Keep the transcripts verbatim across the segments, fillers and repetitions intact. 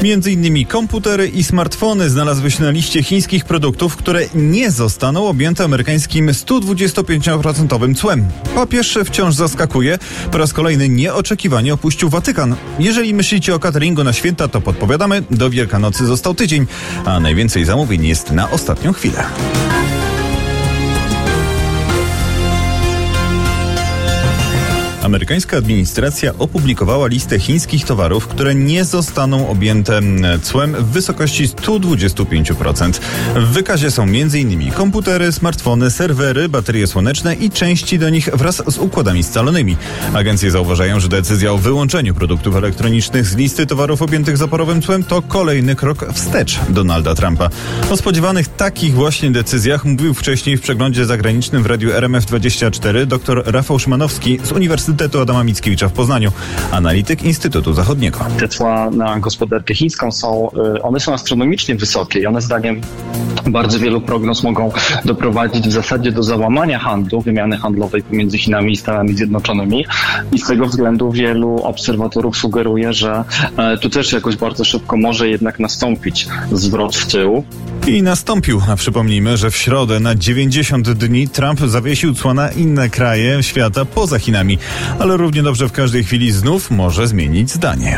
Między innymi komputery i smartfony znalazły się na liście chińskich produktów, które nie zostaną objęte amerykańskim sto dwadzieścia pięć procent cłem. Papież wciąż zaskakuje. Po raz kolejny nieoczekiwanie opuścił Watykan. Jeżeli myślicie o cateringu na święta, to podpowiadamy, do Wielkanocy został tydzień, a najwięcej zamówień jest na ostatnią chwilę. Amerykańska administracja opublikowała listę chińskich towarów, które nie zostaną objęte cłem w wysokości sto dwadzieścia pięć procent. W wykazie są m.in. komputery, smartfony, serwery, baterie słoneczne i części do nich wraz z układami scalonymi. Agencje zauważają, że decyzja o wyłączeniu produktów elektronicznych z listy towarów objętych zaporowym cłem to kolejny krok wstecz Donalda Trumpa. O spodziewanych takich właśnie decyzjach mówił wcześniej w przeglądzie zagranicznym w Radiu R M F dwadzieścia cztery dr Rafał Szymanowski z Uniwersytetu Adama Mickiewicza w Poznaniu, analityk Instytutu Zachodniego. Te cła na gospodarkę chińską są, one są astronomicznie wysokie i one zdaniem bardzo wielu prognoz mogą doprowadzić w zasadzie do załamania handlu, wymiany handlowej pomiędzy Chinami i Stanami Zjednoczonymi i z tego względu wielu obserwatorów sugeruje, że tu też jakoś bardzo szybko może jednak nastąpić zwrot w tył. I nastąpił. A przypomnijmy, że w środę na dziewięćdziesiąt dni Trump zawiesił cła na inne kraje świata poza Chinami, ale równie dobrze w każdej chwili znów może zmienić zdanie.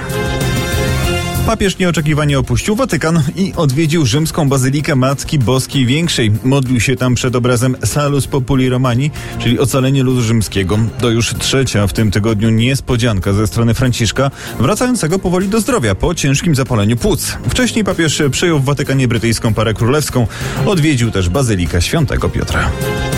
Papież nieoczekiwanie opuścił Watykan i odwiedził rzymską bazylikę Matki Boskiej Większej. Modlił się tam przed obrazem Salus Populi Romani, czyli ocalenie ludu rzymskiego. To już trzecia w tym tygodniu niespodzianka ze strony Franciszka, wracającego powoli do zdrowia po ciężkim zapaleniu płuc. Wcześniej papież przyjął w Watykanie brytyjską parę królewską. Odwiedził też bazylikę Świętego Piotra.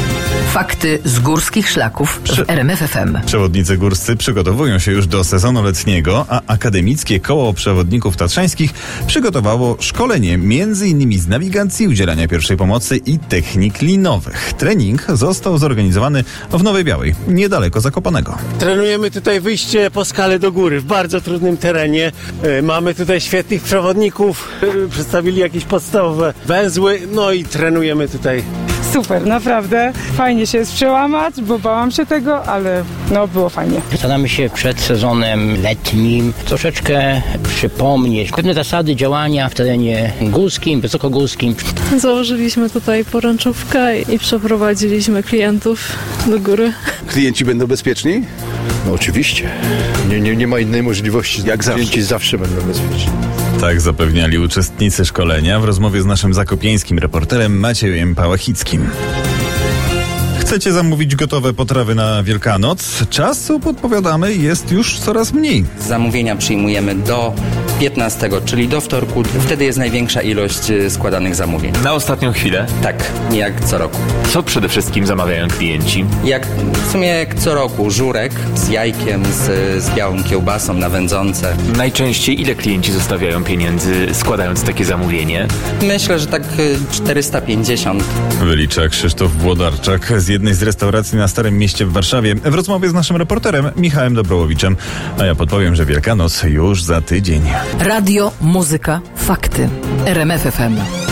Fakty z górskich szlaków w R M F F M. Przewodnicy górscy przygotowują się już do sezonu letniego, a Akademickie Koło Przewodników Tatrzańskich przygotowało szkolenie między innymi z nawigacji, udzielania pierwszej pomocy i technik linowych. Trening został zorganizowany w Nowej Białej, niedaleko Zakopanego. Trenujemy tutaj wyjście po skale do góry w bardzo trudnym terenie. Mamy tutaj świetnych przewodników, przedstawili jakieś podstawowe węzły, no i trenujemy tutaj. Super, naprawdę. Fajnie się jest przełamać, bo bałam się tego, ale no było fajnie. Staramy się przed sezonem letnim troszeczkę przypomnieć pewne zasady działania w terenie górskim, wysokogórskim. Założyliśmy tutaj poręczówkę i przeprowadziliśmy klientów do góry. Klienci będą bezpieczni? No oczywiście. Nie, nie, nie ma innej możliwości. Jak zawsze. Klienci zawsze będą bezpieczni. Tak zapewniali uczestnicy szkolenia w rozmowie z naszym zakopieńskim reporterem Maciejem Pałachickim. Chcecie zamówić gotowe potrawy na Wielkanoc? Czasu, podpowiadamy, jest już coraz mniej. Zamówienia przyjmujemy do piętnastego, czyli do wtorku. Wtedy jest największa ilość składanych zamówień. Na ostatnią chwilę? Tak, jak co roku. Co przede wszystkim zamawiają klienci? Jak, w sumie jak co roku, żurek z jajkiem, z, z białą kiełbasą na wędzące. Najczęściej ile klienci zostawiają pieniędzy, składając takie zamówienie? Myślę, że tak czterysta pięćdziesiąt. Wylicza Krzysztof Włodarczak z jednej z restauracji na Starym Mieście w Warszawie w rozmowie z naszym reporterem Michałem Dobrołowiczem. A ja podpowiem, że Wielkanoc już za tydzień. Radio, muzyka, fakty. R M F F M.